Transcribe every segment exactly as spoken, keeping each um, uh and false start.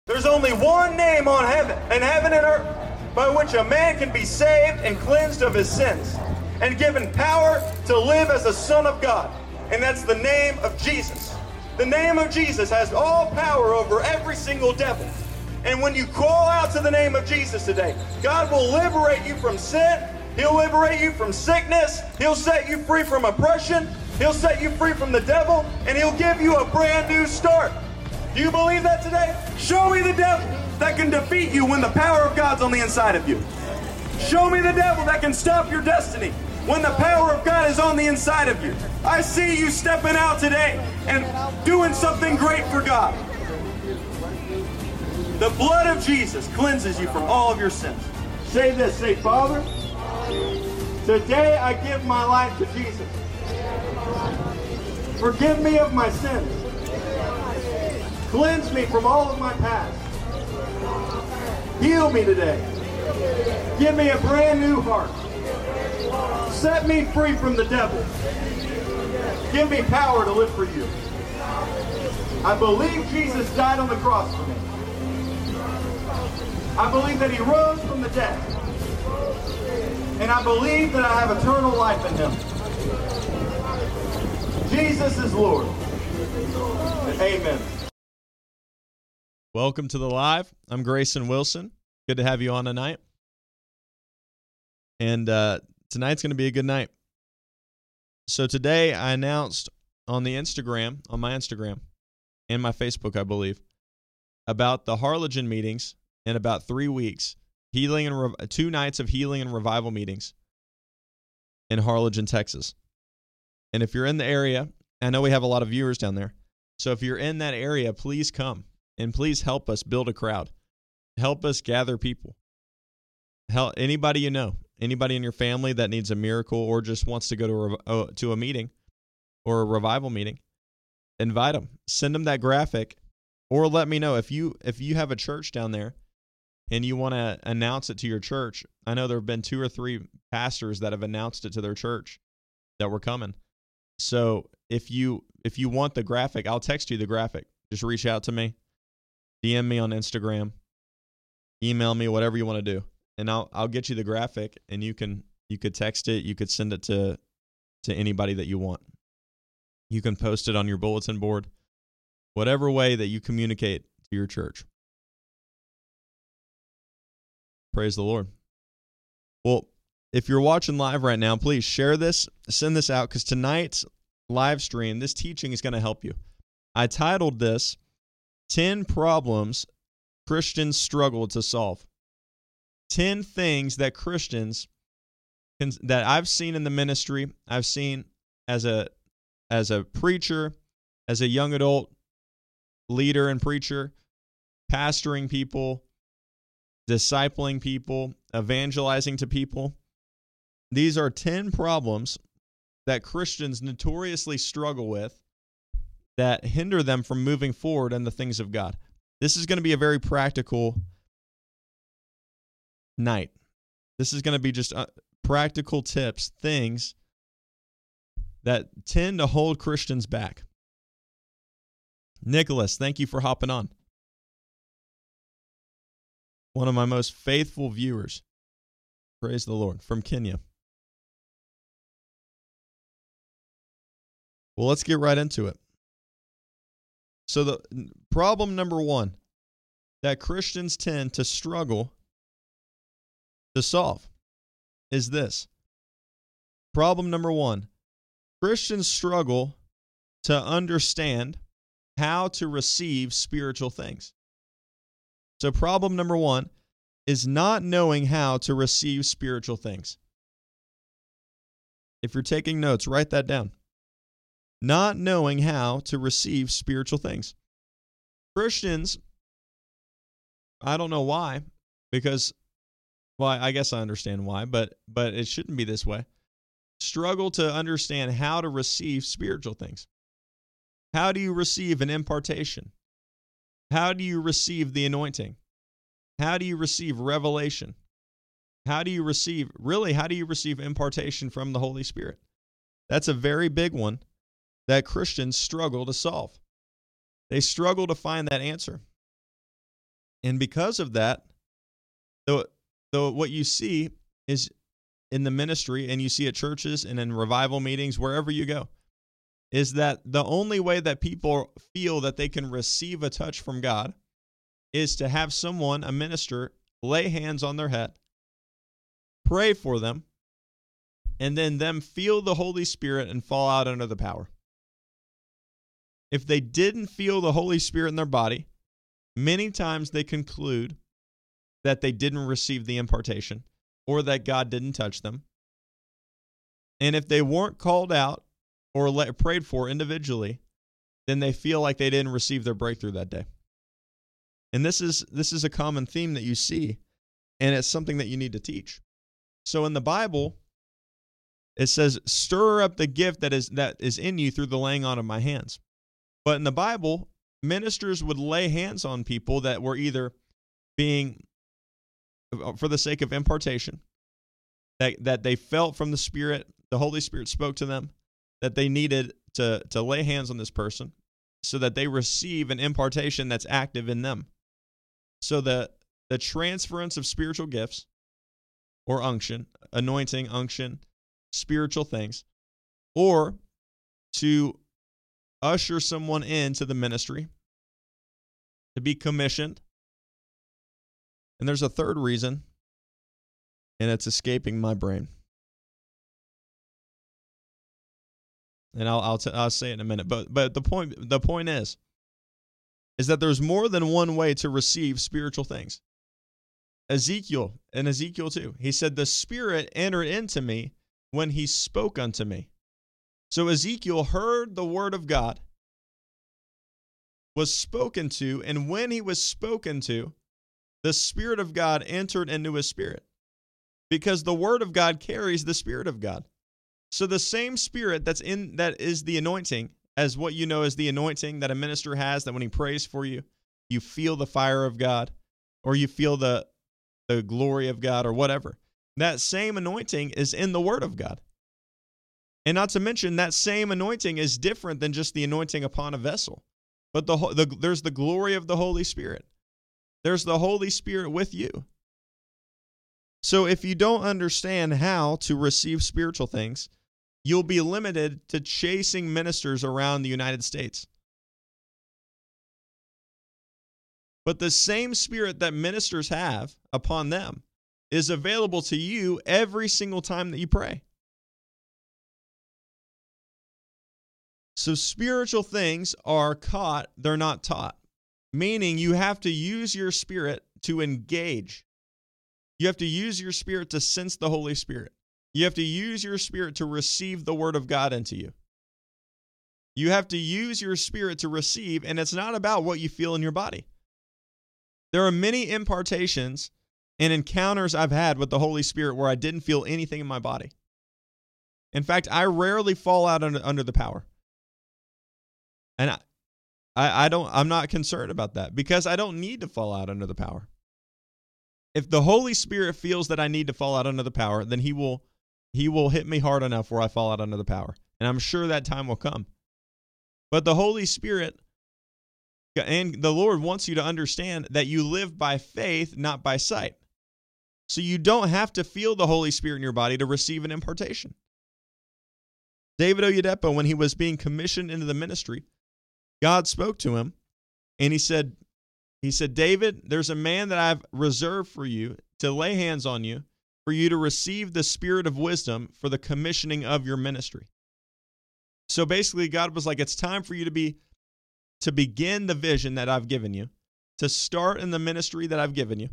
There's only one name on heaven, in heaven and earth, by which a man can be saved and cleansed of his sins, and given power to live as a son of God. And that's the name of Jesus. The name of Jesus has all power over every single devil. And when you call out to the name of Jesus today, God will liberate you from sin. He'll liberate you from sickness. He'll set you free from oppression. He'll set you free from the devil. And he'll give you a brand new start. Do you believe that today? Show me the devil that can defeat you when the power of God's on the inside of you. Show me the devil that can stop your destiny when the power of God is on the inside of you. I see you stepping out today and doing something great for God. The blood of Jesus cleanses you from all of your sins. Say this, say, Father, today I give my life to Jesus. Forgive me of my sins. Cleanse me from all of my past. Heal me today. Give me a brand new heart. Set me free from the devil. Give me power to live for you. I believe Jesus died on the cross for me. I believe that he rose from the dead. And I believe that I have eternal life in him. Jesus is Lord. Amen. Welcome to the live. I'm Grayson Wilson. Good to have you on tonight. And uh, tonight's going to be a good night. So today I announced on the Instagram, on my Instagram, and my Facebook, I believe, about the Harlingen meetings in about three weeks, healing and rev- two nights of healing and revival meetings in Harlingen, Texas. And if you're in the area, I know we have a lot of viewers down there. So if you're in that area, please come. And please help us build a crowd. Help us gather people. Help anybody you know, anybody in your family that needs a miracle or just wants to go to a, uh, to a meeting or a revival meeting, invite them. Send them that graphic, or let me know if you if you have a church down there and you want to announce it to your church. I know there have been two or three pastors that have announced it to their church that we're coming. So if you if you want the graphic, I'll text you the graphic. Just reach out to me. D M me on Instagram, email me, whatever you want to do, and I'll I'll get you the graphic, and you can you could text it, you could send it to to anybody that you want. You can post it on your bulletin board, whatever way that you communicate to your church. Praise the Lord. Well, if you're watching live right now, please share this, send this out, because tonight's live stream, this teaching is going to help you. I titled this ten Problems Christians Struggle to Solve. ten things that Christians can, that I've seen in the ministry, I've seen as a as a preacher, as a young adult leader and preacher, pastoring people, discipling people, evangelizing to people. These are ten problems that Christians notoriously struggle with that hinder them from moving forward in the things of God. This is going to be a very practical night. This is going to be just uh, practical tips, things that tend to hold Christians back. Nicholas, thank you for hopping on. One of my most faithful viewers. Praise the Lord. From Kenya. Well, let's get right into it. So the problem number one that Christians tend to struggle to solve is this. Problem number one, Christians struggle to understand how to receive spiritual things. So problem number one is not knowing how to receive spiritual things. If you're taking notes, write that down. Not knowing how to receive spiritual things. Christians, I don't know why, because, well, I guess I understand why, but but it shouldn't be this way. Struggle to understand how to receive spiritual things. How do you receive an impartation? How do you receive the anointing? How do you receive revelation? How do you receive, really, how do you receive impartation from the Holy Spirit? That's a very big one that Christians struggle to solve. They struggle to find that answer. And because of that, the, the, what you see is in the ministry, and you see at churches and in revival meetings, wherever you go, is that the only way that people feel that they can receive a touch from God is to have someone, a minister, lay hands on their head, pray for them, and then them feel the Holy Spirit and fall out under the power. If they didn't feel the Holy Spirit in their body, many times they conclude that they didn't receive the impartation or that God didn't touch them. And if they weren't called out or let, prayed for individually, then they feel like they didn't receive their breakthrough that day. And this is this is a common theme that you see, and it's something that you need to teach. So in the Bible, it says, stir up the gift that is that is in you through the laying on of my hands. But in the Bible, ministers would lay hands on people that were either being, for the sake of impartation, that, that they felt from the Spirit, the Holy Spirit spoke to them, that they needed to, to lay hands on this person so that they receive an impartation that's active in them. So the, the transference of spiritual gifts or unction, anointing, unction, spiritual things, or to usher someone into the ministry, to be commissioned. And there's a third reason, and it's escaping my brain. And I'll I'll, t- I'll say it in a minute. But but the point the point is, is that there's more than one way to receive spiritual things. Ezekiel, and Ezekiel too, he said, the Spirit entered into me when he spoke unto me. So Ezekiel heard the word of God, was spoken to, and when he was spoken to, the Spirit of God entered into his spirit, because the word of God carries the Spirit of God. So the same Spirit that's in, that is the anointing, as what you know as the anointing that a minister has, that when he prays for you, you feel the fire of God, or you feel the, the glory of God, or whatever. That same anointing is in the word of God. And not to mention, that same anointing is different than just the anointing upon a vessel. But the, the there's the glory of the Holy Spirit. There's the Holy Spirit with you. So if you don't understand how to receive spiritual things, you'll be limited to chasing ministers around the United States. But the same Spirit that ministers have upon them is available to you every single time that you pray. So spiritual things are caught, they're not taught. Meaning you have to use your spirit to engage. You have to use your spirit to sense the Holy Spirit. You have to use your spirit to receive the word of God into you. You have to use your spirit to receive, and it's not about what you feel in your body. There are many impartations and encounters I've had with the Holy Spirit where I didn't feel anything in my body. In fact, I rarely fall out under, under the power. And I, I, I don't, I'm not concerned about that, because I don't need to fall out under the power. If the Holy Spirit feels that I need to fall out under the power, then he will, he will hit me hard enough where I fall out under the power. And I'm sure that time will come. But the Holy Spirit and the Lord wants you to understand that you live by faith, not by sight. So you don't have to feel the Holy Spirit in your body to receive an impartation. David Oyedepo, when he was being commissioned into the ministry, God spoke to him, and he said, he said, David, there's a man that I've reserved for you to lay hands on you, for you to receive the spirit of wisdom for the commissioning of your ministry. So basically, God was like, it's time for you to be, to begin the vision that I've given you, to start in the ministry that I've given you.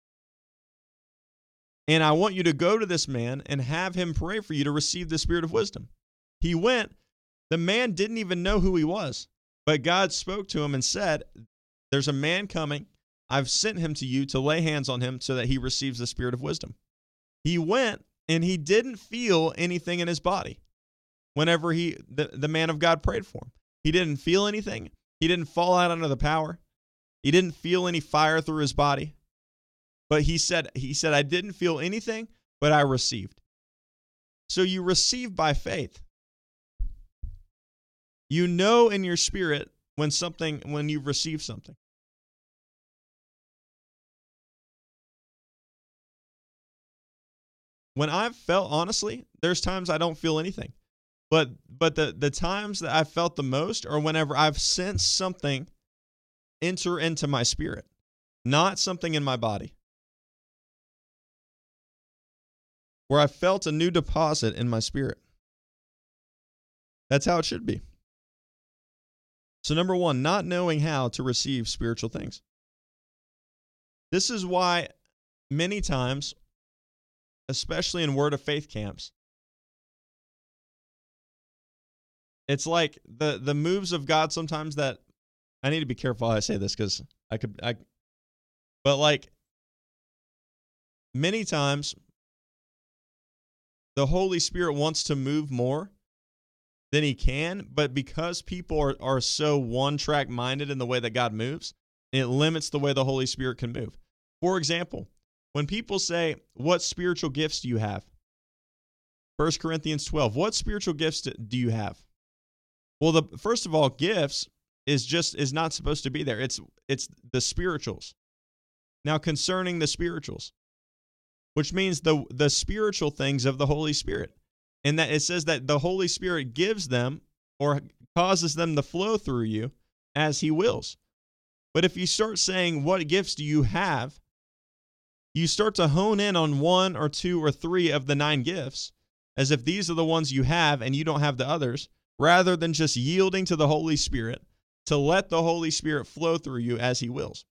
And I want you to go to this man and have him pray for you to receive the spirit of wisdom. He went. The man didn't even know who he was. But God spoke to him and said, there's a man coming. I've sent him to you to lay hands on him so that he receives the spirit of wisdom. He went, and he didn't feel anything in his body whenever he the, the man of God prayed for him. He didn't feel anything. He didn't fall out under the power. He didn't feel any fire through his body. But he said, he said, I didn't feel anything, but I received. So you receive by faith. You know in your spirit when something, when you've received something. when I've felt, honestly, there's times I don't feel anything. But but the, the times that I've felt the most are whenever I've sensed something enter into my spirit, not something in my body. Where I felt a new deposit in my spirit. That's how it should be. So number one, not knowing how to receive spiritual things. This is why many times, especially in Word of Faith camps, it's like the, the moves of God sometimes that, I need to be careful how I say this because I could, I, but like many times the Holy Spirit wants to move more than he can, but because people are, are so one-track minded in the way that God moves, it limits the way the Holy Spirit can move. For example, when people say, what spiritual gifts do you have? First Corinthians twelve, what spiritual gifts do you have? Well, the first of all, gifts is just is not supposed to be there. It's it's the spirituals. Now, concerning the spirituals, which means the the spiritual things of the Holy Spirit. And that it says that the Holy Spirit gives them or causes them to flow through you as he wills. But if you start saying, what gifts do you have? You start to hone in on one or two or three of the nine gifts as if these are the ones you have and you don't have the others, rather than just yielding to the Holy Spirit to let the Holy Spirit flow through you as he wills.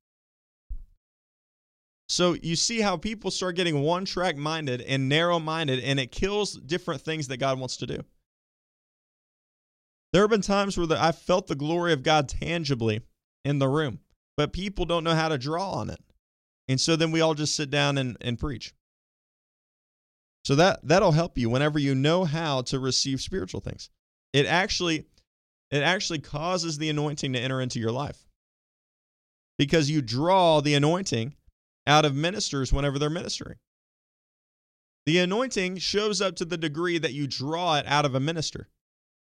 So you see how people start getting one-track minded and narrow-minded, and it kills different things that God wants to do. There have been times where the, I felt the glory of God tangibly in the room, but people don't know how to draw on it. And so then we all just sit down and, and preach. So that, that'll help you whenever you know how to receive spiritual things. It actually, it actually causes the anointing to enter into your life because you draw the anointing out of ministers whenever they're ministering. The anointing shows up to the degree that you draw it out of a minister.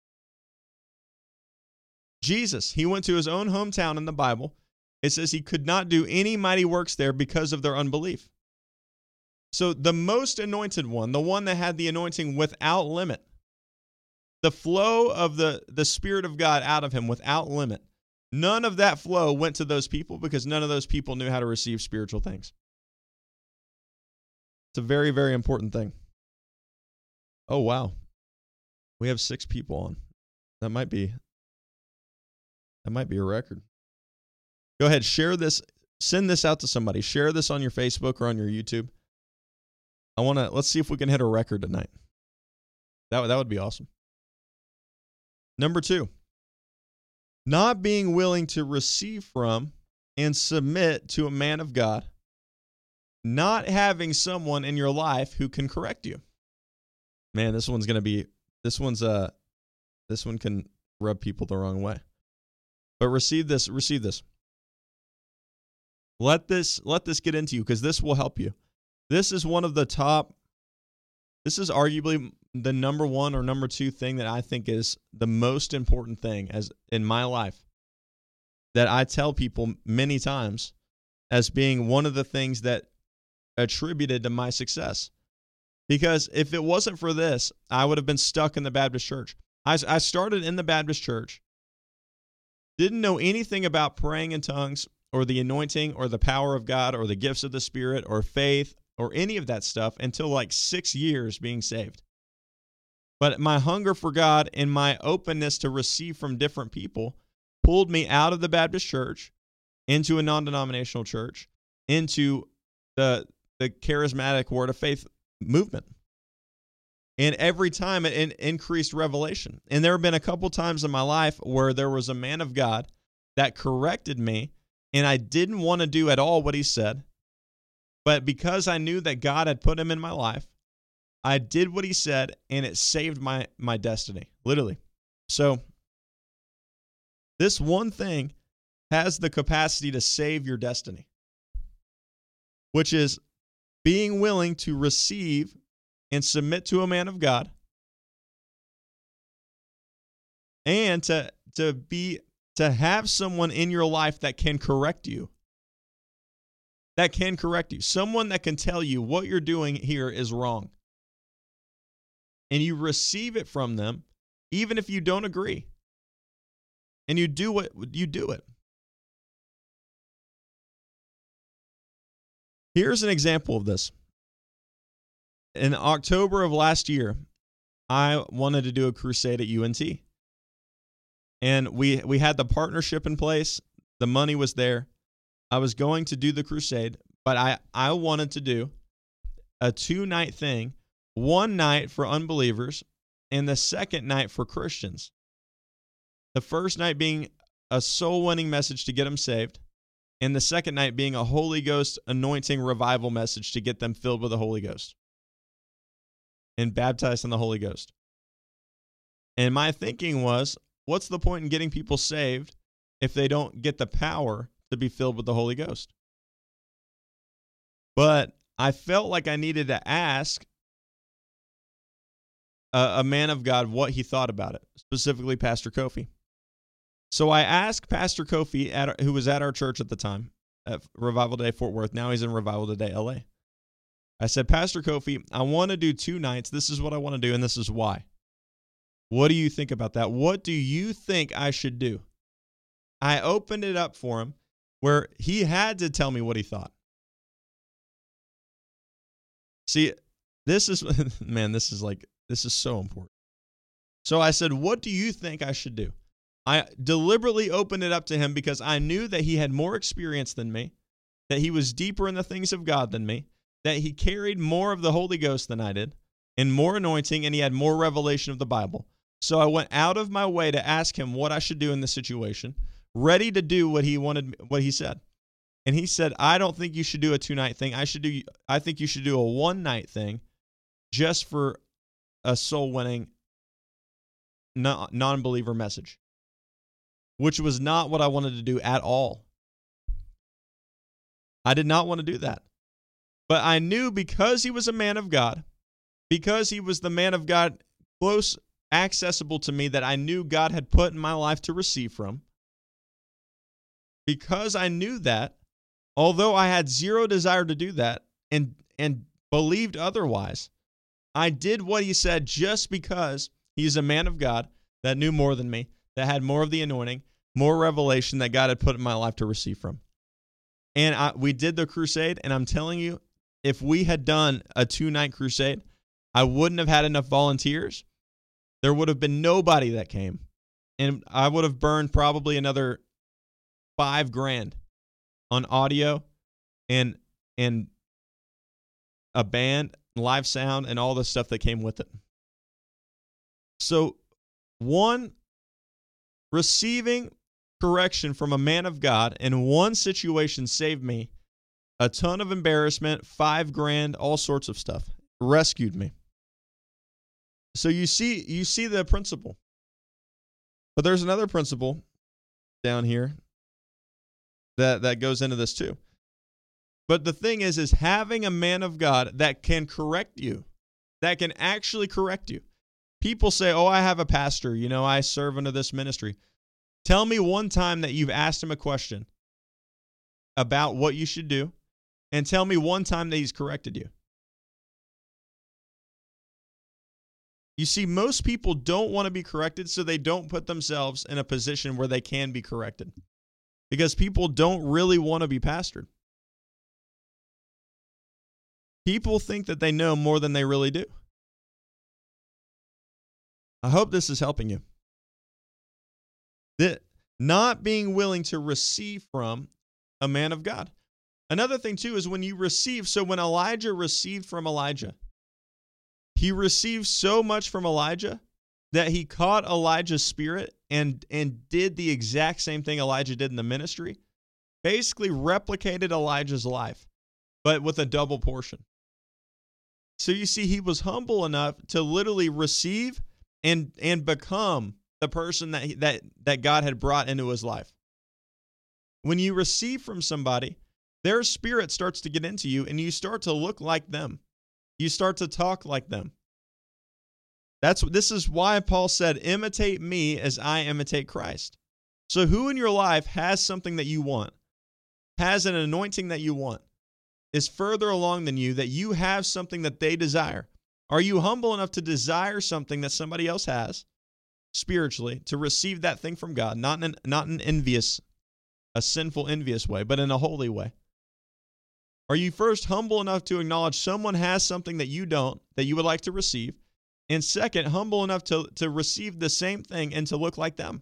Jesus, he went to his own hometown in the Bible. It says he could not do any mighty works there because of their unbelief. So the most anointed one, the one that had the anointing without limit, the flow of the, the Spirit of God out of him without limit, none of that flow went to those people because none of those people knew how to receive spiritual things. It's a very, very important thing. Oh, wow. We have six people on. That might be, that might be a record. Go ahead, share this, send this out to somebody. Share this on your Facebook or on your YouTube. I want to, let's see if we can hit a record tonight. That, that would be awesome. Number two, not being willing to receive from and submit to a man of God, not having someone in your life who can correct you. Man, this one's going to be, this one's, uh, this one can rub people the wrong way. But receive this, receive this. Let this, let this get into you because this will help you. This is one of the top, this is arguably the number one or number two thing that I think is the most important thing as in my life that I tell people many times as being one of the things that attributed to my success. Because if it wasn't for this, I would have been stuck in the Baptist church. I, I started in the Baptist church, didn't know anything about praying in tongues or the anointing or the power of God or the gifts of the Spirit or faith or any of that stuff until like six years being saved. But my hunger for God and my openness to receive from different people pulled me out of the Baptist church into a non-denominational church, into the, the charismatic Word of Faith movement. And every time it in, increased revelation. And there have been a couple times in my life where there was a man of God that corrected me, and I didn't want to do at all what he said. But because I knew that God had put him in my life, I did what he said, and it saved my, my destiny, literally. So this one thing has the capacity to save your destiny, which is being willing to receive and submit to a man of God, and to, to be to have someone in your life that can correct you. That can correct you. Someone that can tell you what you're doing here is wrong. and you receive it from them, even if you don't agree. And you do what you do it. Here's an example of this. In October of last year, I wanted to do a crusade at U N T. And we we had the partnership in place. The money was there. I was going to do the crusade, but I, I wanted to do a two-night thing, one night for unbelievers and the second night for Christians. The first night being a soul-winning message to get them saved, and the second night being a Holy Ghost anointing revival message to get them filled with the Holy Ghost and baptized in the Holy Ghost. And my thinking was, what's the point in getting people saved if they don't get the power to be filled with the Holy Ghost? But I felt like I needed to ask a, a man of God what he thought about it, specifically Pastor Kofi. So I asked Pastor Kofi, at our, who was at our church at the time, at Revival Day Fort Worth. Now he's in Revival Today L A. I said, Pastor Kofi, I want to do two nights. This is what I want to do, and this is why. What do you think about that? What do you think I should do? I opened it up for him where he had to tell me what he thought. See, this is, man, this is like, this is so important. So I said, what do you think I should do? I deliberately opened it up to him because I knew that he had more experience than me, that he was deeper in the things of God than me, that he carried more of the Holy Ghost than I did, and more anointing, and he had more revelation of the Bible. So I went out of my way to ask him what I should do in this situation, ready to do what he wanted, what he said. And he said, I don't think you should do a two-night thing. I should do. I think you should do a one-night thing just for a soul-winning non-believer message, which was not what I wanted to do at all. I did not want to do that. But I knew because he was a man of God, because he was the man of God close, accessible to me, that I knew God had put in my life to receive from. Because I knew that, although I had zero desire to do that and, and believed otherwise, I did what he said just because he's a man of God that knew more than me, that had more of the anointing, more revelation that God had put in my life to receive from. And I, we did the crusade, and I'm telling you, if we had done a two-night crusade, I wouldn't have had enough volunteers. There would have been nobody that came. And I would have burned probably another five grand on audio and and a band, live sound, and all the stuff that came with it. So, one, receiving correction from a man of God in one situation saved me a ton of embarrassment, five grand, all sorts of stuff. Rescued me. So you see, you see the principle. But there's another principle down here that, that goes into this too. But the thing is, is having a man of God that can correct you, that can actually correct you. People say, oh, I have a pastor, you know, I serve under this ministry. Tell me one time that you've asked him a question about what you should do, and tell me one time that he's corrected you. You see, most people don't want to be corrected, so they don't put themselves in a position where they can be corrected. Because people don't really want to be pastored. People think that they know more than they really do. I hope this is helping you. That not being willing to receive from a man of God. Another thing, too, is when you receive. So when Elijah received from Elijah, he received so much from Elijah that he caught Elijah's spirit and, and did the exact same thing Elijah did in the ministry. Basically replicated Elijah's life, but with a double portion. So you see, he was humble enough to literally receive and, and become the person that, he, that, that God had brought into his life. When you receive from somebody, their spirit starts to get into you, and you start to look like them. You start to talk like them. That's this is why Paul said, imitate me as I imitate Christ. So who in your life has something that you want, has an anointing that you want, is further along than you, that you have something that they desire? Are you humble enough to desire something that somebody else has spiritually, to receive that thing from God, not in an, not in envious, a sinful, envious way, but in a holy way? Are you first humble enough to acknowledge someone has something that you don't, that you would like to receive? And second, humble enough to, to receive the same thing and to look like them?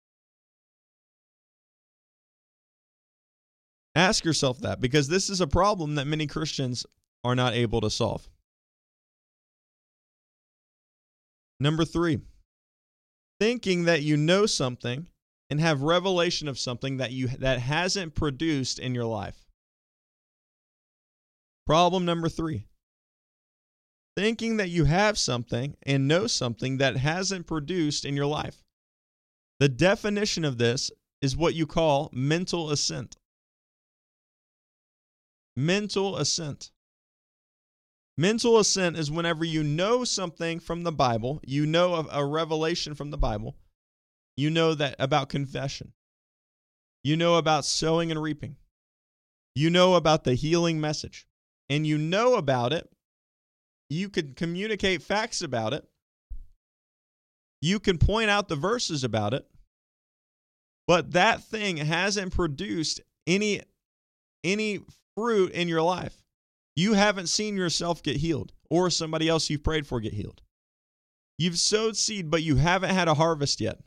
Ask yourself that, because this is a problem that many Christians are not able to solve. Number three, thinking that you know something and have revelation of something that you that hasn't produced in your life. Problem number three, thinking that you have something and know something that hasn't produced in your life. The definition of this is what you call mental assent. Mental assent. Mental assent is whenever you know something from the Bible, you know of a revelation from the Bible, you know that about confession, you know about sowing and reaping, you know about the healing message, and you know about it, you can communicate facts about it, you can point out the verses about it, but that thing hasn't produced any, any fruit in your life. You haven't seen yourself get healed or somebody else you've prayed for get healed. You've sowed seed, but you haven't had a harvest yet.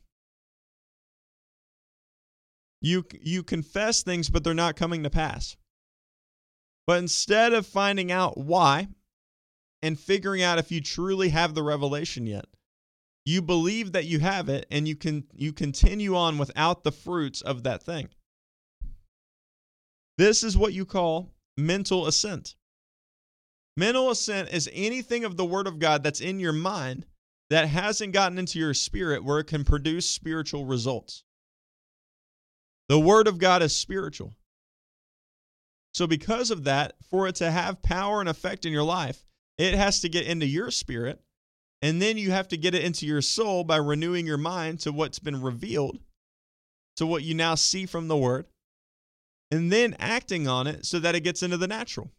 You, you confess things, but they're not coming to pass. But instead of finding out why and figuring out if you truly have the revelation yet, you believe that you have it, and you can you continue on without the fruits of that thing. This is what you call mental assent. Mental assent is anything of the Word of God that's in your mind that hasn't gotten into your spirit where it can produce spiritual results. The Word of God is spiritual. So because of that, for it to have power and effect in your life, it has to get into your spirit, and then you have to get it into your soul by renewing your mind to what's been revealed, to what you now see from the Word, and then acting on it so that it gets into the natural.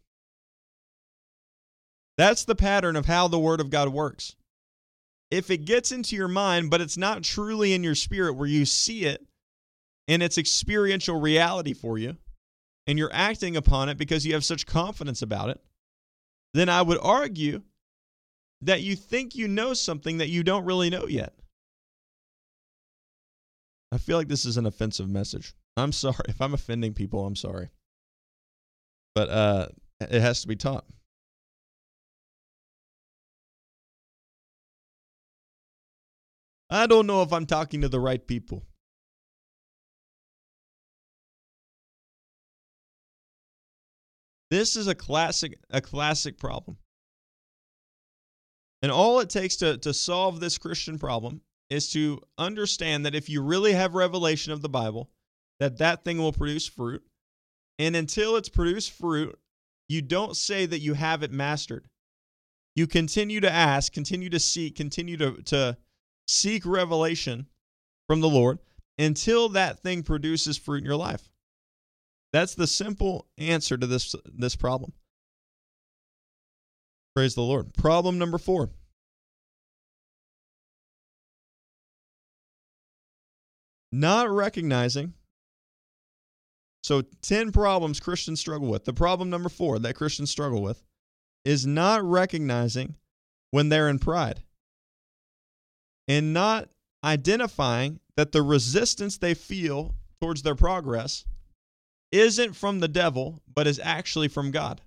That's the pattern of how the Word of God works. If it gets into your mind, but it's not truly in your spirit where you see it, and it's experiential reality for you, and you're acting upon it because you have such confidence about it, then I would argue that you think you know something that you don't really know yet. I feel like this is an offensive message. I'm sorry. If I'm offending people, I'm sorry. But uh, it has to be taught. I don't know if I'm talking to the right people. This is a classic, a classic problem. And all it takes to, to solve this Christian problem is to understand that if you really have revelation of the Bible, that that thing will produce fruit. And until it's produced fruit, you don't say that you have it mastered. You continue to ask, continue to seek, continue to, to seek revelation from the Lord until that thing produces fruit in your life. That's the simple answer to this, this problem. Praise the Lord. Problem number four. Not recognizing. So ten problems Christians struggle with. The problem number four that Christians struggle with is not recognizing when they're in pride and not identifying that the resistance they feel towards their progress isn't from the devil, but is actually from God.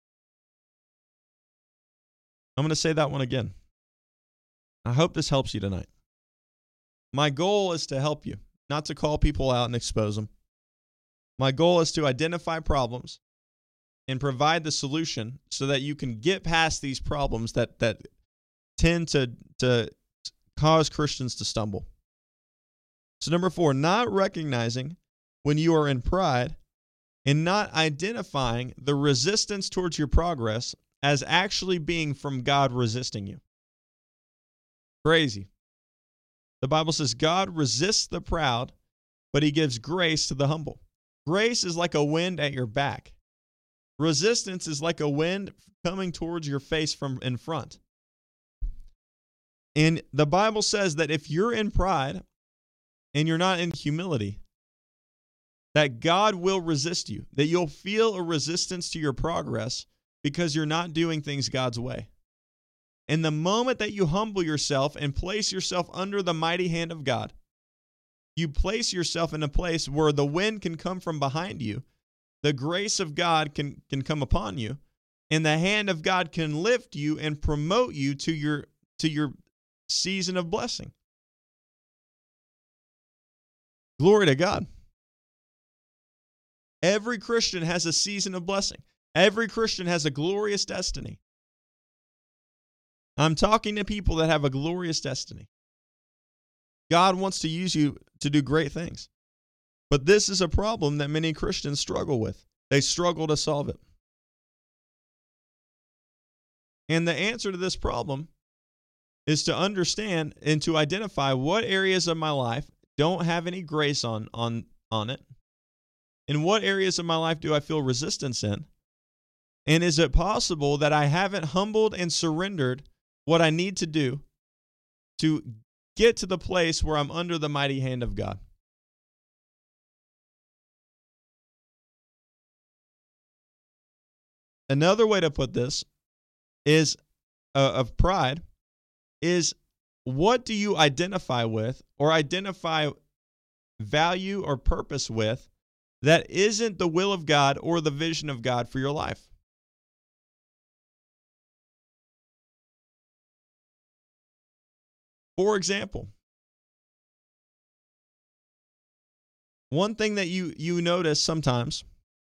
I'm going to say that one again. I hope this helps you tonight. My goal is to help you, not to call people out and expose them. My goal is to identify problems and provide the solution so that you can get past these problems that, that tend to, to cause Christians to stumble. So number four, not recognizing when you are in pride and not identifying the resistance towards your progress as actually being from God resisting you. Crazy. The Bible says God resists the proud, but he gives grace to the humble. Grace is like a wind at your back. Resistance is like a wind coming towards your face from in front. And the Bible says that if you're in pride and you're not in humility, that God will resist you, that you'll feel a resistance to your progress because you're not doing things God's way. And the moment that you humble yourself and place yourself under the mighty hand of God, you place yourself in a place where the wind can come from behind you, the grace of God can, can come upon you, and the hand of God can lift you and promote you to your, to your season of blessing. Glory to God. Every Christian has a season of blessing. Every Christian has a glorious destiny. I'm talking to people that have a glorious destiny. God wants to use you to do great things. But this is a problem that many Christians struggle with. They struggle to solve it. And the answer to this problem is to understand and to identify what areas of my life don't have any grace on, on, on it. In what areas of my life do I feel resistance in? And is it possible that I haven't humbled and surrendered what I need to do to get to the place where I'm under the mighty hand of God? Another way to put this is uh, of pride is, what do you identify with or identify value or purpose with that isn't the will of God or the vision of God for your life? For example, one thing that you, you notice sometimes,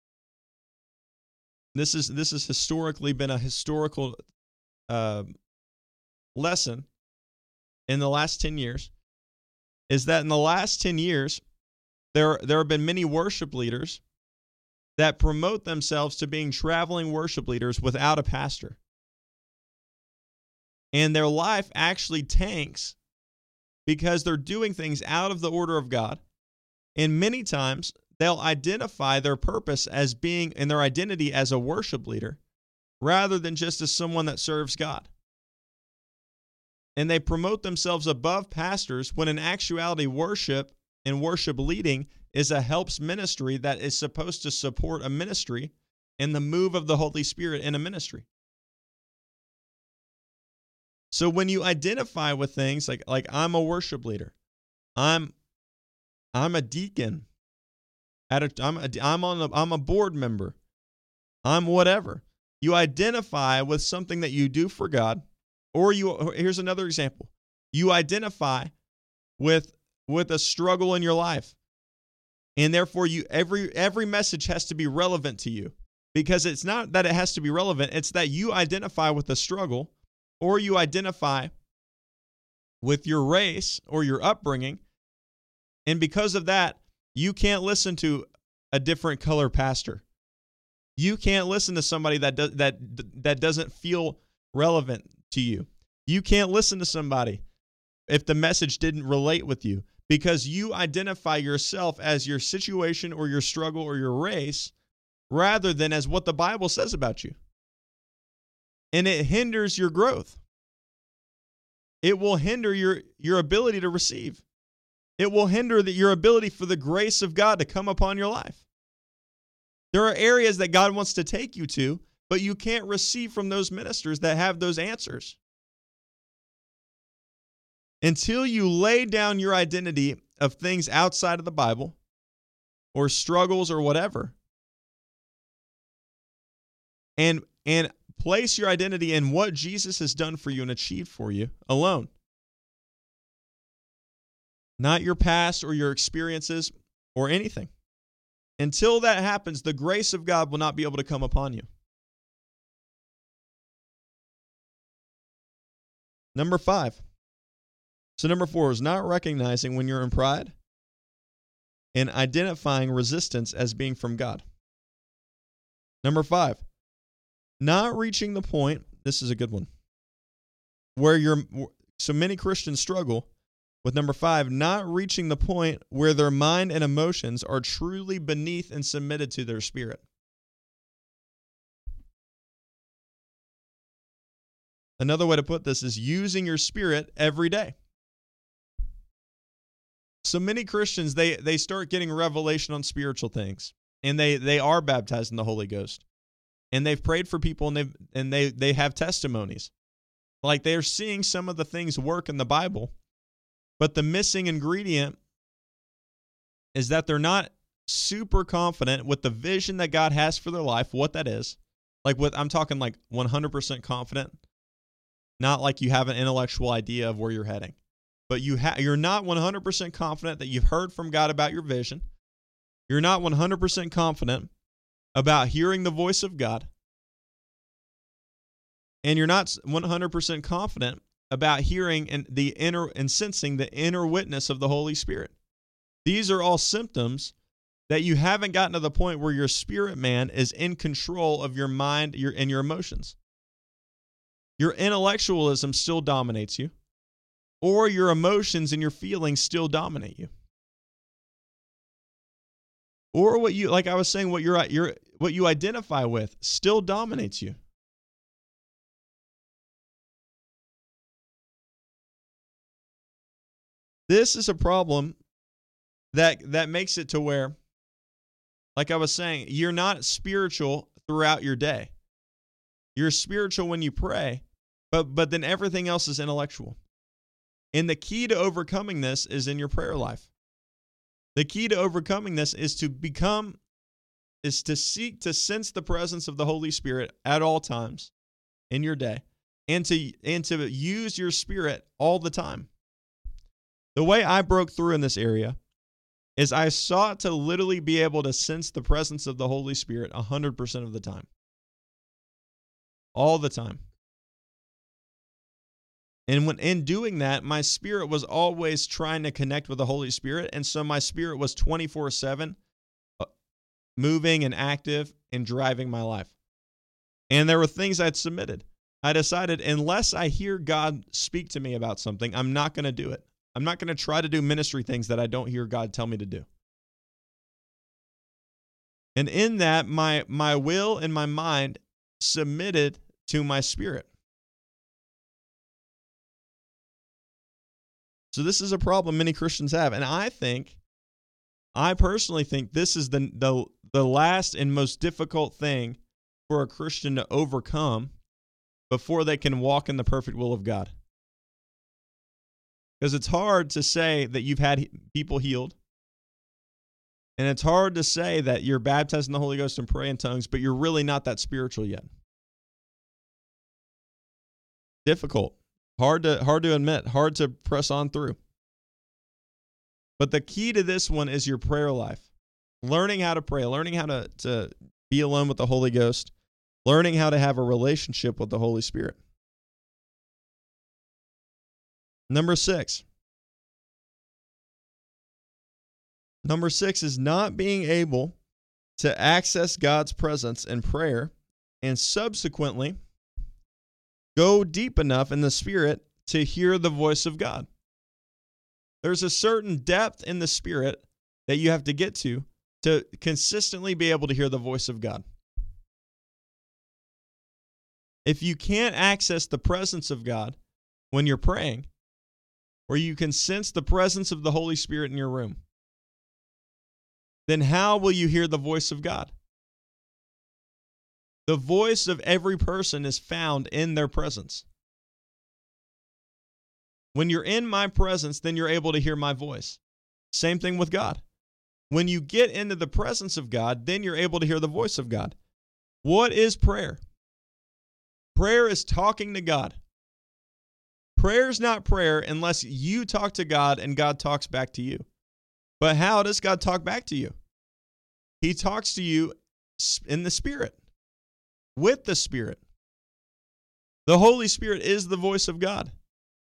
this is this has historically been a historical uh, lesson in the last ten years, is that in the last ten years, there, there have been many worship leaders that promote themselves to being traveling worship leaders without a pastor. And their life actually tanks because they're doing things out of the order of God. And many times they'll identify their purpose as being, and their identity as a worship leader, rather than just as someone that serves God. And they promote themselves above pastors when in actuality worship and worship leading is a helps ministry that is supposed to support a ministry and the move of the Holy Spirit in a ministry. So when you identify with things like, like I'm a worship leader, I'm I'm a deacon, at a, I'm a, I'm on a, I'm a board member, I'm whatever. You identify with something that you do for God, or you here's another example. You identify with with a struggle in your life, and therefore you every every message has to be relevant to you, because it's not that it has to be relevant, it's that you identify with the struggle. Or you identify with your race or your upbringing, and because of that, you can't listen to a different color pastor. You can't listen to somebody that does, that that doesn't feel relevant to you. You can't listen to somebody if the message didn't relate with you, because you identify yourself as your situation or your struggle or your race rather than as what the Bible says about you. And it hinders your growth. It will hinder your, your ability to receive. It will hinder the, your ability for the grace of God to come upon your life. There are areas that God wants to take you to, but you can't receive from those ministers that have those answers. Until you lay down your identity of things outside of the Bible or struggles or whatever, and and place your identity in what Jesus has done for you and achieved for you alone. Not your past or your experiences or anything. Until that happens, the grace of God will not be able to come upon you. Number five. So number four is not recognizing when you're in pride and identifying resistance as being from God. Number five. Not reaching the point, this is a good one, where you're, so many Christians struggle with number five, not reaching the point where their mind and emotions are truly beneath and submitted to their spirit. Another way to put this is using your spirit every day. So many Christians, they they start getting revelation on spiritual things, and they they are baptized in the Holy Ghost, and they've prayed for people, and they and they they have testimonies, like they're seeing some of the things work in the Bible, but the missing ingredient is that they're not super confident with the vision that God has for their life, what that is. Like what I'm talking like one hundred percent confident, not like you have an intellectual idea of where you're heading. But you ha- you're not one hundred percent confident that you've heard from God about your vision. You're not one hundred percent confident about hearing the voice of God. And you're not one hundred percent confident about hearing and the inner and sensing the inner witness of the Holy Spirit. These are all symptoms that you haven't gotten to the point where your spirit man is in control of your mind your, and your emotions. Your intellectualism still dominates you, or your emotions and your feelings still dominate you. Or what you, like I was saying, what you're, you're, what you identify with still dominates you. This is a problem that, that makes it to where, like I was saying, you're not spiritual throughout your day. You're spiritual when you pray, but but then everything else is intellectual. And the key to overcoming this is in your prayer life. The key to overcoming this is to become, is to seek to sense the presence of the Holy Spirit at all times in your day, and to and to use your spirit all the time. The way I broke through in this area is I sought to literally be able to sense the presence of the Holy Spirit one hundred percent of the time. All the time. And when in doing that, my spirit was always trying to connect with the Holy Spirit, and so my spirit was twenty-four seven moving and active and driving my life. And there were things I'd submitted. I decided unless I hear God speak to me about something, I'm not going to do it. I'm not going to try to do ministry things that I don't hear God tell me to do. And in that, my my will and my mind submitted to my spirit. So this is a problem many Christians have. And I think, I personally think this is the, the, the last and most difficult thing for a Christian to overcome before they can walk in the perfect will of God. Because it's hard to say that you've had people healed. And it's hard to say that you're baptized in the Holy Ghost and pray in tongues, but you're really not that spiritual yet. Difficult. Hard to hard to admit, hard to press on through. But the key to this one is your prayer life. Learning how to pray, learning how to, to be alone with the Holy Ghost, learning how to have a relationship with the Holy Spirit. Number six. Number six is not being able to access God's presence in prayer and subsequently go deep enough in the Spirit to hear the voice of God. There's a certain depth in the Spirit that you have to get to to consistently be able to hear the voice of God. If you can't access the presence of God when you're praying, or you can sense the presence of the Holy Spirit in your room, then how will you hear the voice of God? The voice of every person is found in their presence. When you're in my presence, then you're able to hear my voice. Same thing with God. When you get into the presence of God, then you're able to hear the voice of God. What is prayer? Prayer is talking to God. Prayer is not prayer unless you talk to God and God talks back to you. But how does God talk back to you? He talks to you in the Spirit, with the Spirit. The Holy Spirit is the voice of God.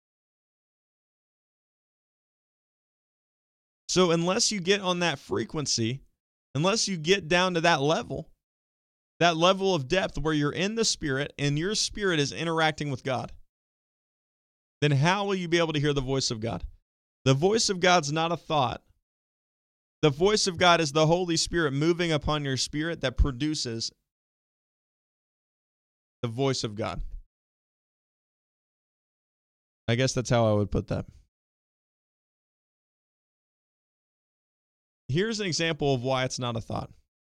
So unless you get on that frequency, unless you get down to that level, that level of depth where you're in the Spirit and your spirit is interacting with God, then how will you be able to hear the voice of God? The voice of God's not a thought. The voice of God is the Holy Spirit moving upon your spirit that produces the voice of God. I guess that's how I would put that. Here's an example of why it's not a thought.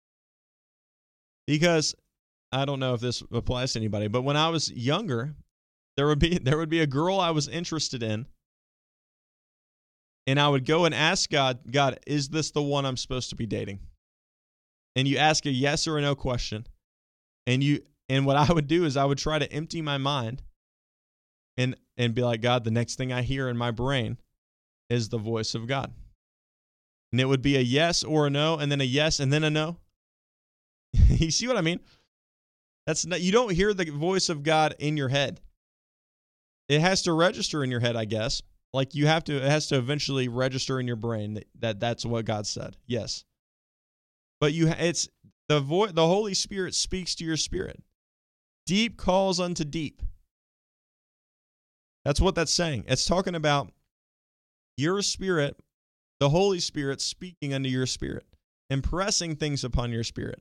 Because I don't know if this applies to anybody, but when I was younger, there would be there would be a girl I was interested in, and I would go and ask God, God, is this the one I'm supposed to be dating? And you ask a yes or a no question, and you and what I would do is I would try to empty my mind and and be like, God, the next thing I hear in my brain is the voice of God. And it would be a yes or a no, and then a yes, and then a no. You see what I mean? That's not, you don't hear the voice of God in your head. It has to register in your head, I guess. Like you have to, it has to eventually register in your brain that, that that's what God said. Yes. But you, it's the voice, the Holy Spirit speaks to your spirit. Deep calls unto deep. That's what that's saying. It's talking about your spirit, the Holy Spirit speaking unto your spirit, impressing things upon your spirit.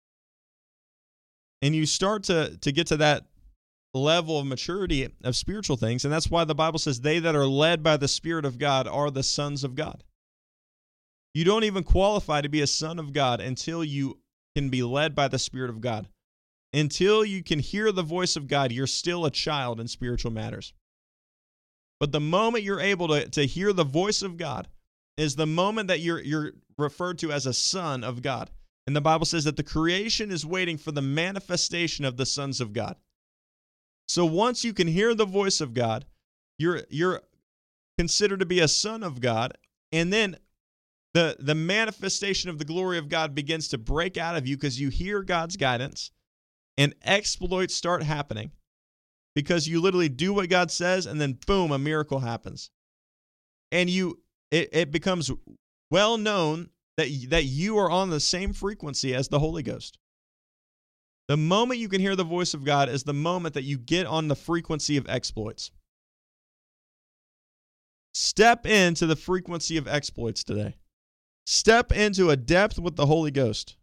And you start to, to get to that level of maturity of spiritual things. And that's why the Bible says they that are led by the Spirit of God are the sons of God. You don't even qualify to be a son of God until you can be led by the Spirit of God. Until you can hear the voice of God, you're still a child in spiritual matters. But the moment you're able to, to hear the voice of God is the moment that you're, you're referred to as a son of God. And the Bible says that the creation is waiting for the manifestation of the sons of God. So once you can hear the voice of God, you're, you're considered to be a son of God. And then the, the manifestation of the glory of God begins to break out of you because you hear God's guidance, and exploits start happening because you literally do what God says, and then boom, a miracle happens. And you it, it becomes well known that, that you are on the same frequency as the Holy Ghost. The moment you can hear the voice of God is the moment that you get on the frequency of exploits. Step into the frequency of exploits today. Step into a depth with the Holy Ghost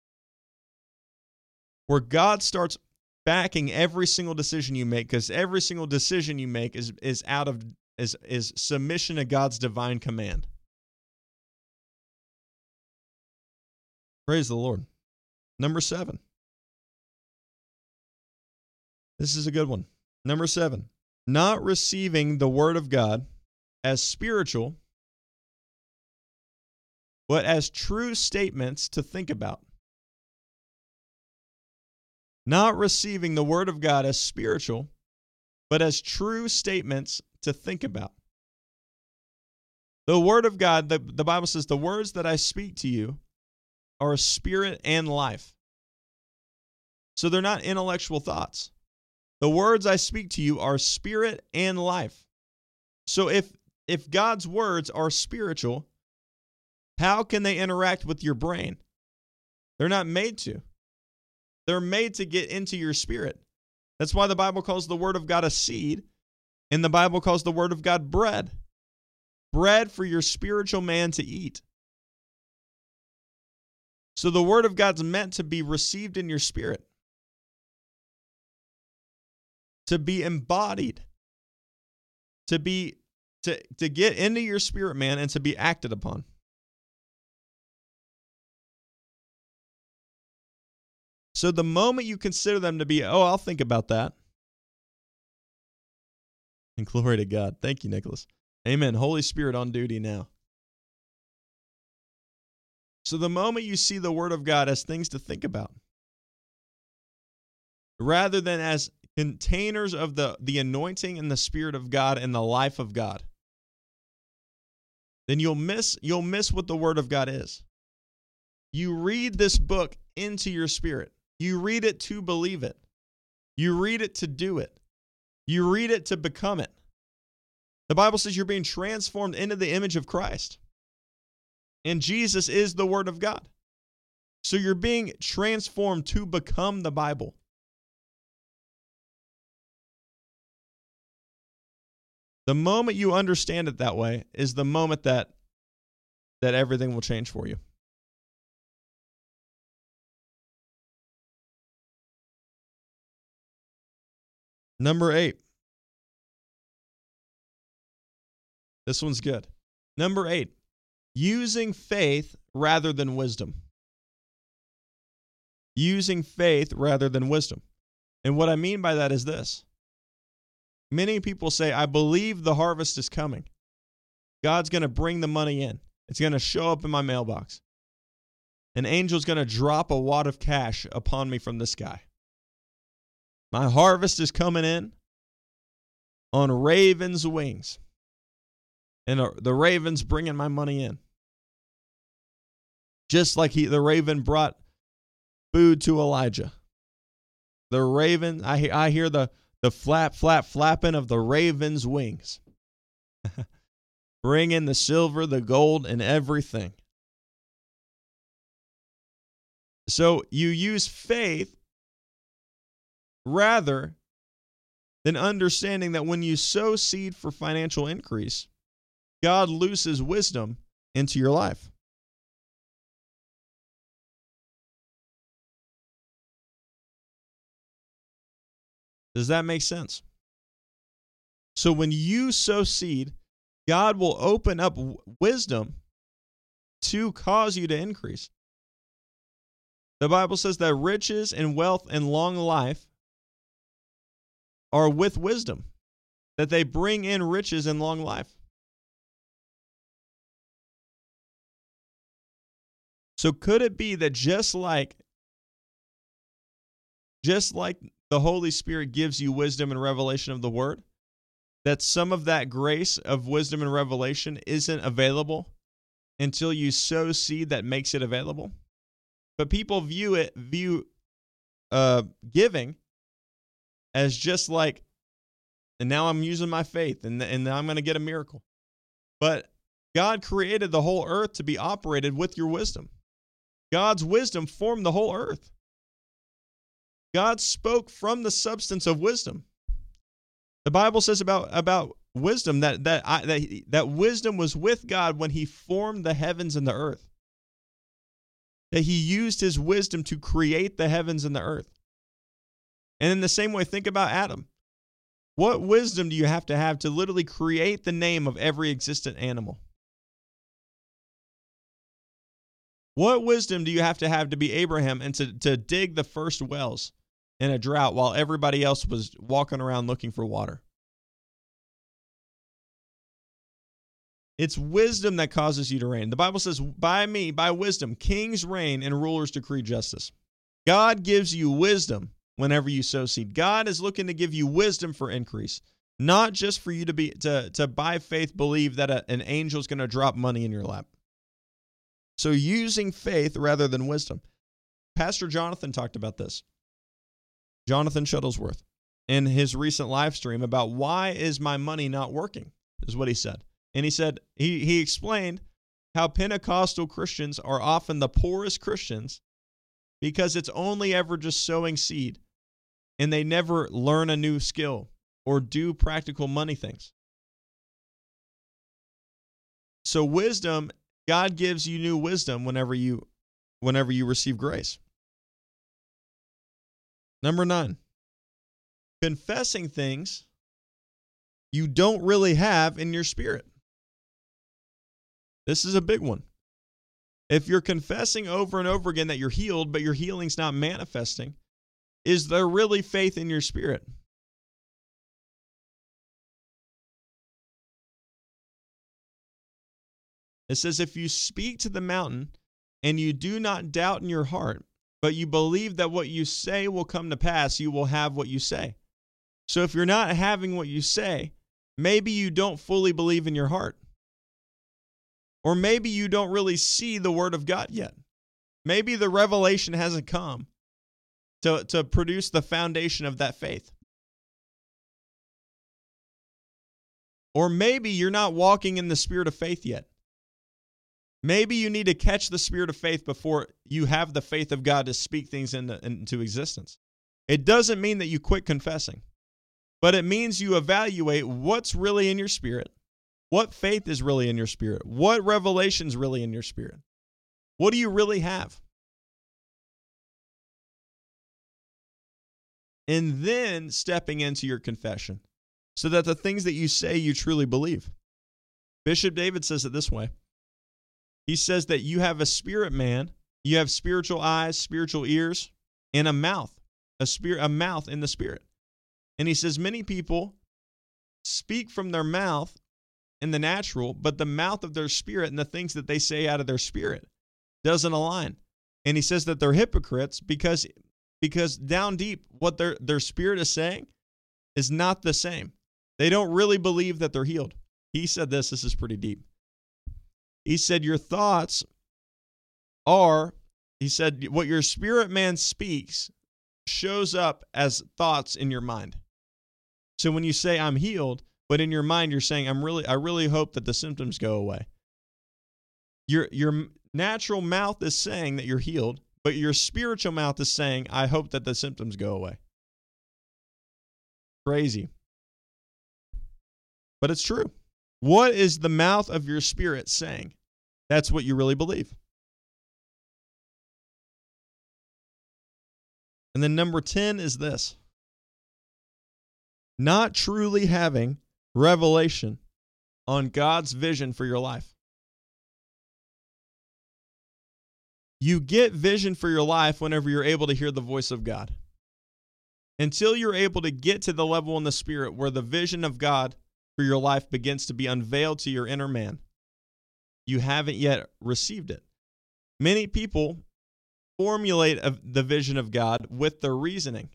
where God starts backing every single decision you make, because every single decision you make is, is out of is, is submission to God's divine command. Praise the Lord. Number seven. This is a good one. Number seven. Not receiving the word of God as spiritual, but as true statements to think about. Not receiving the word of God as spiritual, but as true statements to think about. The word of God, the, the Bible says, the words that I speak to you are spirit and life. So they're not intellectual thoughts. The words I speak to you are spirit and life. So if if God's words are spiritual, how can they interact with your brain? They're not made to. They're made to get into your spirit. That's why the Bible calls the word of God a seed, and the Bible calls the word of God bread. Bread for your spiritual man to eat. So the word of God's meant to be received in your spirit, to be embodied, to be to, to get into your spirit, man, and to be acted upon. So the moment you consider them to be, oh, I'll think about that. And glory to God. Thank you, Nicholas. Amen. Holy Spirit on duty now. So the moment you see the word of God as things to think about, rather than as containers of the, the anointing and the Spirit of God and the life of God, then you'll miss, you'll miss what the word of God is. You read this book into your spirit. You read it to believe it. You read it to do it. You read it to become it. The Bible says you're being transformed into the image of Christ. And Jesus is the Word of God. So you're being transformed to become the Bible. The moment you understand it that way is the moment that, that everything will change for you. Number eight. This one's good. Number eight, using faith rather than wisdom. Using faith rather than wisdom. And what I mean by that is this. Many people say, I believe the harvest is coming. God's going to bring the money in. It's going to show up in my mailbox. An angel's going to drop a wad of cash upon me from the sky. My harvest is coming in on raven's wings. And the raven's bringing my money in. Just like he, the raven brought food to Elijah. The raven, I, I hear the, the flap, flap, flapping of the raven's wings. Bring in the silver, the gold, and everything. So you use faith rather than understanding that when you sow seed for financial increase, God looses wisdom into your life. Does that make sense? So when you sow seed, God will open up wisdom to cause you to increase. The Bible says that riches and wealth and long life are with wisdom, that they bring in riches and long life. So could it be that just like, just like the Holy Spirit gives you wisdom and revelation of the Word, that some of that grace of wisdom and revelation isn't available until you sow seed that makes it available? But people view it, view uh, giving as just like, and now I'm using my faith, and, and now I'm going to get a miracle. But God created the whole earth to be operated with your wisdom. God's wisdom formed the whole earth. God spoke from the substance of wisdom. The Bible says about, about wisdom that that, I, that that wisdom was with God when he formed the heavens and the earth. That he used his wisdom to create the heavens and the earth. And in the same way, think about Adam. What wisdom do you have to have to literally create the name of every existent animal? What wisdom do you have to have to be Abraham and to, to dig the first wells in a drought while everybody else was walking around looking for water? It's wisdom that causes you to reign. The Bible says, by me, by wisdom, kings reign and rulers decree justice. God gives you wisdom whenever you sow seed. God is looking to give you wisdom for increase, not just for you to be to, to by faith believe that a, an angel is going to drop money in your lap. So using faith rather than wisdom. Pastor Jonathan talked about this. Jonathan Shuttlesworth, in his recent live stream about why is my money not working, is what he said. And he said, he, he explained how Pentecostal Christians are often the poorest Christians because it's only ever just sowing seed and they never learn a new skill or do practical money things. So wisdom, God gives you new wisdom whenever you whenever you receive grace. Number nine, confessing things you don't really have in your spirit. This is a big one. If you're confessing over and over again that you're healed, but your healing's not manifesting, is there really faith in your spirit? It says, if you speak to the mountain and you do not doubt in your heart, but you believe that what you say will come to pass, you will have what you say. So if you're not having what you say, maybe you don't fully believe in your heart. Or maybe you don't really see the Word of God yet. Maybe the revelation hasn't come to, to produce the foundation of that faith. Or maybe you're not walking in the spirit of faith yet. Maybe you need to catch the spirit of faith before you have the faith of God to speak things into, into existence. It doesn't mean that you quit confessing, but it means you evaluate what's really in your spirit, what faith is really in your spirit, what revelation is really in your spirit. What do you really have? And then stepping into your confession so that the things that you say you truly believe. Bishop David says it this way. He says that you have a spirit man, you have spiritual eyes, spiritual ears, and a mouth, a spirit, a mouth in the spirit. And he says many people speak from their mouth in the natural, but the mouth of their spirit and the things that they say out of their spirit doesn't align. And he says that they're hypocrites because, because down deep, what their, their spirit is saying is not the same. They don't really believe that they're healed. He said this, this is pretty deep. He said, your thoughts are, he said, what your spirit man speaks shows up as thoughts in your mind. So when you say I'm healed, but in your mind you're saying I'm really, I really hope that the symptoms go away. Your your natural mouth is saying that you're healed, but your spiritual mouth is saying I hope that the symptoms go away. Crazy. But it's true. What is the mouth of your spirit saying? That's what you really believe. And then number ten is this. Not truly having revelation on God's vision for your life. You get vision for your life whenever you're able to hear the voice of God. Until you're able to get to the level in the spirit where the vision of God for your life begins to be unveiled to your inner man, you haven't yet received it. Many people formulate a, the vision of God with their reasoning.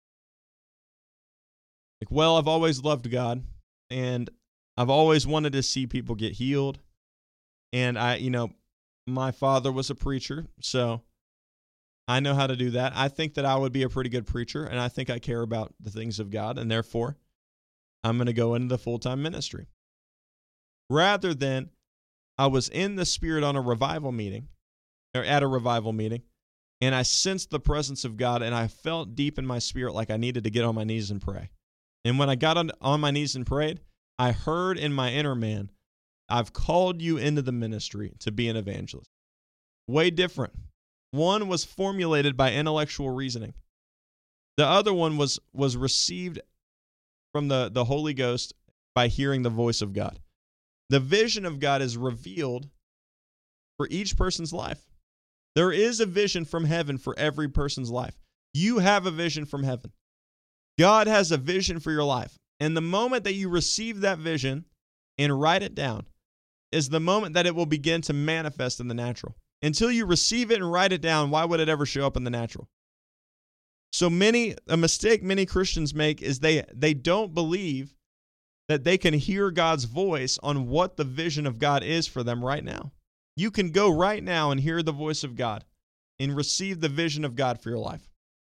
Like, well, I've always loved God, and I've always wanted to see people get healed. And I, you know, my father was a preacher, so I know how to do that. I think that I would be a pretty good preacher, and I think I care about the things of God, and therefore I'm going to go into the full-time ministry. Rather than I was in the spirit on a revival meeting, or at a revival meeting, and I sensed the presence of God, and I felt deep in my spirit like I needed to get on my knees and pray. And when I got on, on my knees and prayed, I heard in my inner man, I've called you into the ministry to be an evangelist. Way different. One was formulated by intellectual reasoning. The other one was, was received from the, the Holy Ghost by hearing the voice of God. The vision of God is revealed for each person's life. There is a vision from heaven for every person's life. You have a vision from heaven. God has a vision for your life. And the moment that you receive that vision and write it down is the moment that it will begin to manifest in the natural. Until you receive it and write it down, why would it ever show up in the natural? So many, a mistake many Christians make is they, they don't believe that they can hear God's voice on what the vision of God is for them right now. You can go right now and hear the voice of God and receive the vision of God for your life.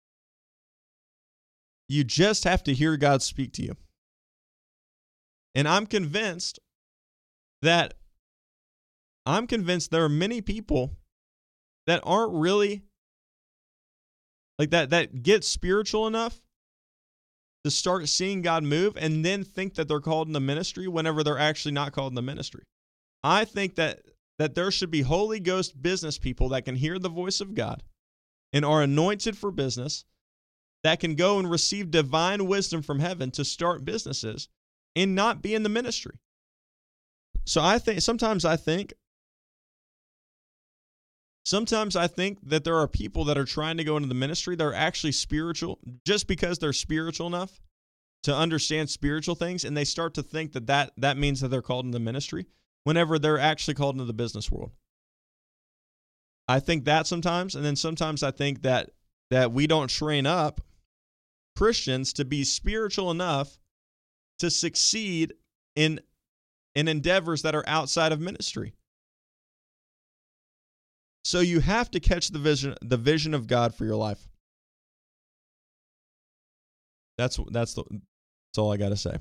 You just have to hear God speak to you. And I'm convinced that I'm convinced there are many people that aren't really like that, that get spiritual enough to start seeing God move and then think that they're called in the ministry whenever they're actually not called in the ministry. I think that, that there should be Holy Ghost business people that can hear the voice of God and are anointed for business, that can go and receive divine wisdom from heaven to start businesses and not be in the ministry. So I think, sometimes I think, sometimes I think that there are people that are trying to go into the ministry that are actually spiritual just because they're spiritual enough to understand spiritual things, and they start to think that that, that means that they're called into the ministry whenever they're actually called into the business world. I think that sometimes, and then sometimes I think that that we don't train up Christians to be spiritual enough to succeed in, in endeavors that are outside of ministry. So you have to catch the vision, the vision of God for your life. That's that's the, that's all I got to say.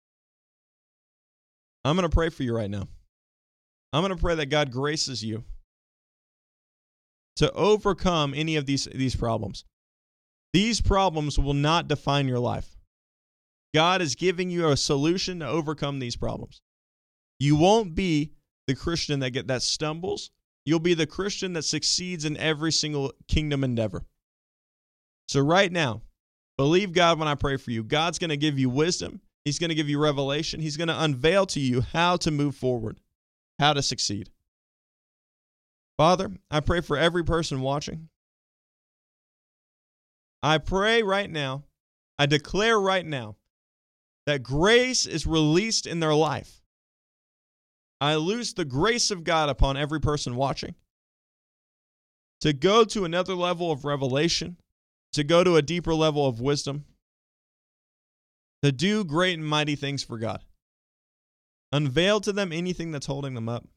I'm going to pray for you right now. I'm going to pray that God graces you to overcome any of these, these problems. These problems will not define your life. God is giving you a solution to overcome these problems. You won't be the Christian that get that stumbles. You'll be the Christian that succeeds in every single kingdom endeavor. So right now, believe God when I pray for you. God's going to give you wisdom. He's going to give you revelation. He's going to unveil to you how to move forward, how to succeed. Father, I pray for every person watching. I pray right now, I declare right now, that grace is released in their life. I loose the grace of God upon every person watching to go to another level of revelation, to go to a deeper level of wisdom, to do great and mighty things for God. Unveil to them anything that's holding them up.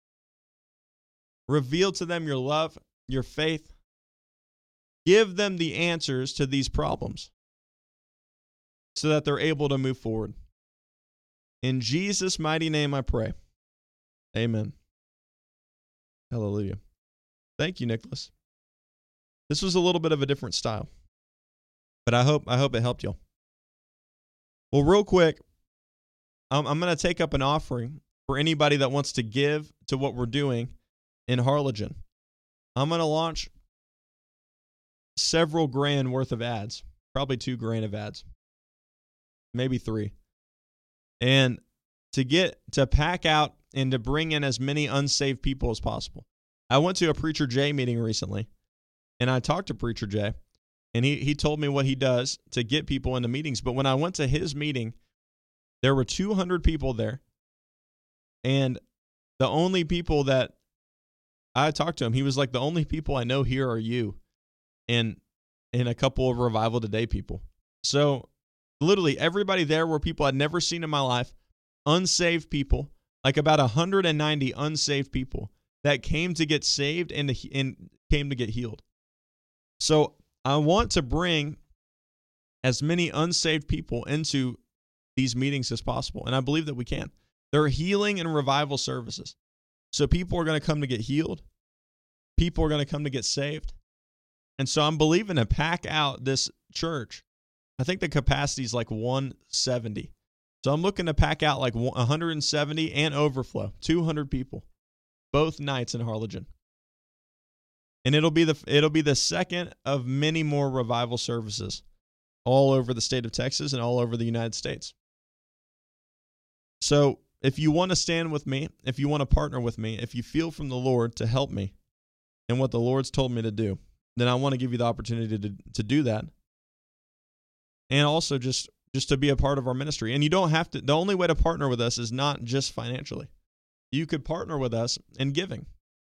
Reveal to them your love, your faith. Give them the answers to these problems so that they're able to move forward. In Jesus' mighty name I pray. Amen. Hallelujah. Thank you, Nicholas. This was a little bit of a different style, but I hope I hope it helped y'all. Well, real quick, I'm, I'm going to take up an offering for anybody that wants to give to what we're doing in Harlingen. I'm going to launch several grand worth of ads, probably two grand of ads, maybe three. And to get to pack out and to bring in as many unsaved people as possible. I went to a Preacher Jay meeting recently, and I talked to Preacher Jay, and he, he told me what he does to get people into meetings. But when I went to his meeting, there were two hundred people there, and the only people that I talked to him, he was like, the only people I know here are you and, and a couple of Revival Today people. So literally everybody there were people I'd never seen in my life, unsaved people, like about one hundred ninety unsaved people that came to get saved and, to, and came to get healed. So I want to bring as many unsaved people into these meetings as possible, and I believe that we can. There are healing and revival services. So people are going to come to get healed. People are going to come to get saved. And so I'm believing to pack out this church. I think the capacity is like one seventy. So I'm looking to pack out like one hundred seventy and overflow, two hundred people, both nights in Harlingen. And it'll be the it'll be the second of many more revival services all over the state of Texas and all over the United States. So if you want to stand with me, if you want to partner with me, if you feel from the Lord to help me in what the Lord's told me to do, then I want to give you the opportunity to, to do that. And also just, just to be a part of our ministry. And you don't have to, the only way to partner with us is not just financially. You could partner with us in giving.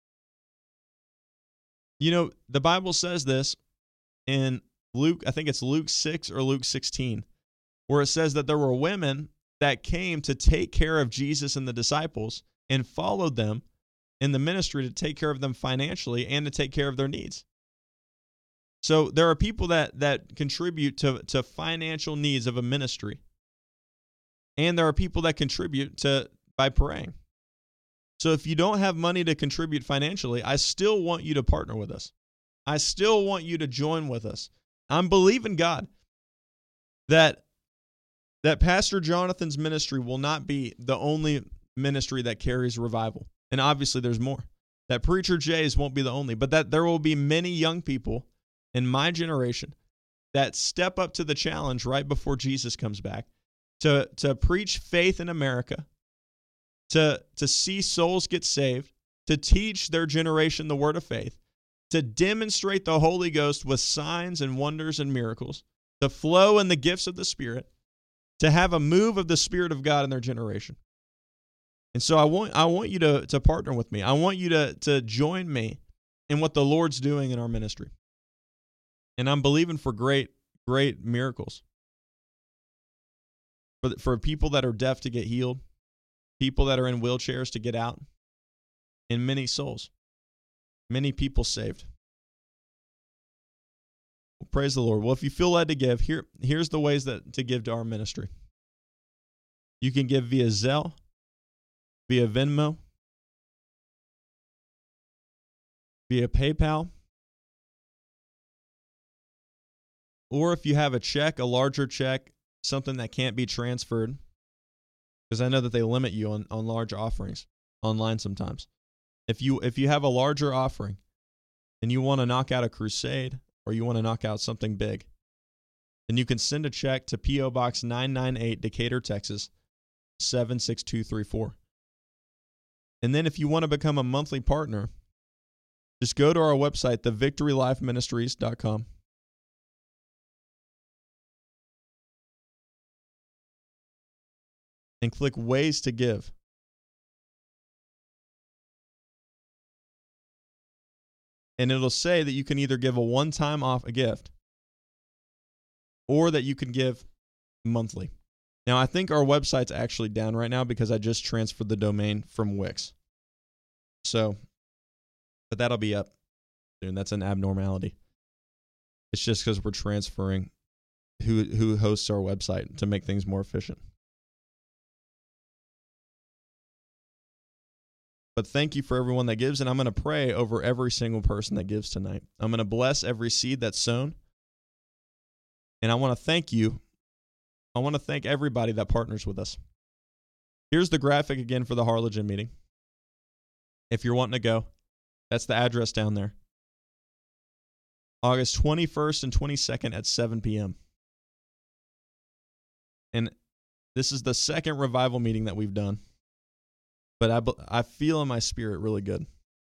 You know, the Bible says this in Luke, I think it's Luke six or Luke sixteen, where it says that there were women that came to take care of Jesus and the disciples and followed them in the ministry to take care of them financially and to take care of their needs. So there are people that that contribute to, to financial needs of a ministry. And there are people that contribute to by praying. So if you don't have money to contribute financially, I still want you to partner with us. I still want you to join with us. I'm believing God that that Pastor Jonathan's ministry will not be the only ministry that carries revival. And obviously there's more. That Preacher Jay's won't be the only, but that there will be many young people in my generation that step up to the challenge right before Jesus comes back to, to preach faith in America, to, to see souls get saved, to teach their generation the word of faith, to demonstrate the Holy Ghost with signs and wonders and miracles, to flow in the gifts of the Spirit, to have a move of the Spirit of God in their generation. And so I want I want you to, to partner with me. I want you to, to join me in what the Lord's doing in our ministry. And I'm believing for great, great miracles. For, for people that are deaf to get healed, people that are in wheelchairs to get out, and many souls, many people saved. Well, praise the Lord. Well, if you feel led to give, here, here's the ways that to give to our ministry. You can give via Zelle, via Venmo, via PayPal, or if you have a check, a larger check, something that can't be transferred, because I know that they limit you on, on large offerings online sometimes. If you if you have a larger offering and you want to knock out a crusade or you want to knock out something big, then you can send a check to P O Box nine ninety-eight, Decatur, Texas, seven six two three four. And then if you want to become a monthly partner, just go to our website, the victory life ministries dot com. And click Ways to Give. And it'll say that you can either give a one-time off a gift or that you can give monthly. Now, I think our website's actually down right now because I just transferred the domain from Wix. So, but that'll be up soon. That's an abnormality. It's just because we're transferring who who hosts our website to make things more efficient. But thank you for everyone that gives, and I'm going to pray over every single person that gives tonight. I'm going to bless every seed that's sown, and I want to thank you. I want to thank everybody that partners with us. Here's the graphic again for the Harlingen meeting. If you're wanting to go, that's the address down there. August twenty-first and twenty-second at seven p.m. And this is the second revival meeting that we've done. But I, I feel in my spirit really good.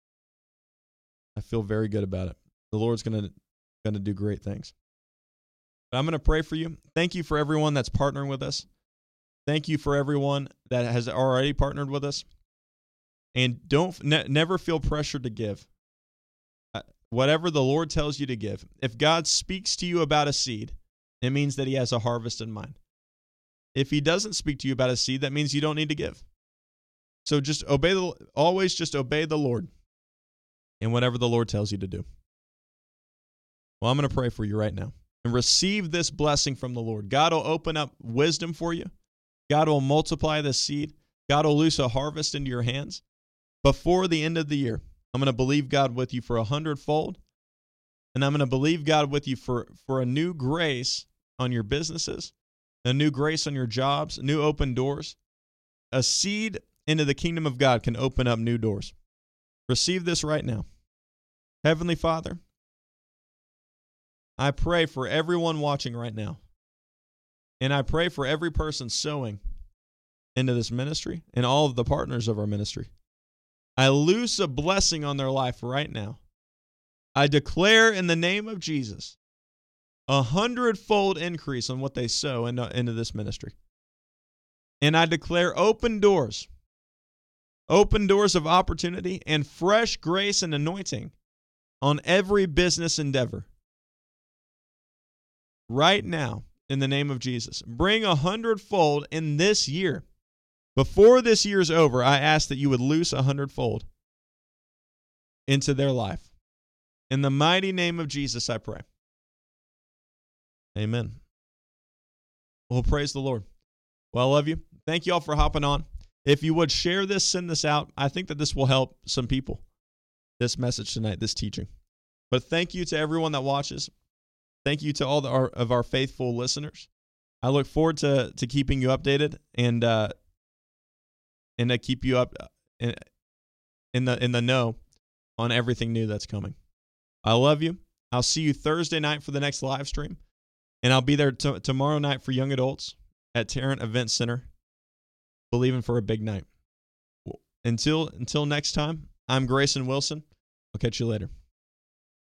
I feel very good about it. The Lord's going to going to do great things. But I'm going to pray for you. Thank you for everyone that's partnering with us. Thank you for everyone that has already partnered with us. And don't ne- never feel pressured to give. Uh, whatever the Lord tells you to give. If God speaks to you about a seed, it means that he has a harvest in mind. If he doesn't speak to you about a seed, that means you don't need to give. So just obey the, always just obey the Lord in whatever the Lord tells you to do. Well, I'm going to pray for you right now. And receive this blessing from the Lord. God will open up wisdom for you. God will multiply this seed. God will loose a harvest into your hands. Before the end of the year, I'm going to believe God with you for a hundredfold. And I'm going to believe God with you for, for a new grace on your businesses, a new grace on your jobs, new open doors. A seed into the kingdom of God can open up new doors. Receive this right now. Heavenly Father, I pray for everyone watching right now. And I pray for every person sowing into this ministry and all of the partners of our ministry. I loose a blessing on their life right now. I declare in the name of Jesus a hundredfold increase on what they sow into, into this ministry. And I declare open doors, open doors of opportunity and fresh grace and anointing on every business endeavor. Right now, in the name of Jesus, bring a hundredfold in this year. Before this year's over, I ask that you would loose a hundredfold into their life. In the mighty name of Jesus, I pray. Amen. Well, praise the Lord. Well, I love you. Thank you all for hopping on. If you would share this, send this out. I think that this will help some people, this message tonight, this teaching. But thank you to everyone that watches. Thank you to all the, our, of our faithful listeners. I look forward to to keeping you updated and uh, and to keep you up in, in the in the know on everything new that's coming. I love you. I'll see you Thursday night for the next live stream, and I'll be there t- tomorrow night for young adults at Tarrant Event Center, believing for a big night. Until until next time, I'm Grayson Wilson. I'll catch you later.